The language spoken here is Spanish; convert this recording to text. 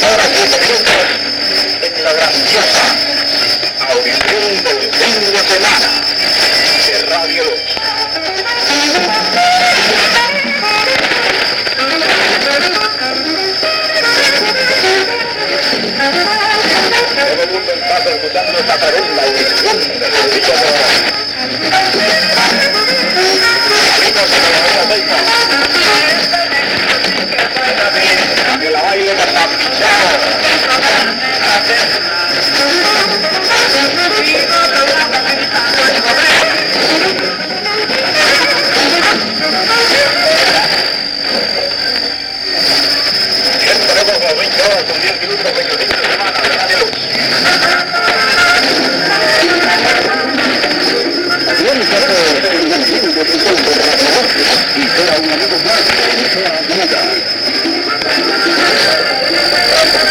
horas 7 minutos en la grandiosa audición del fin de semana de Radio Luz. Todo el mundo está escuchando esta segunda audición del Rodillo de Oro. Amigos de la Ceiba, que la baile está pichado. Tenemos los 20 horas con 10 minutos de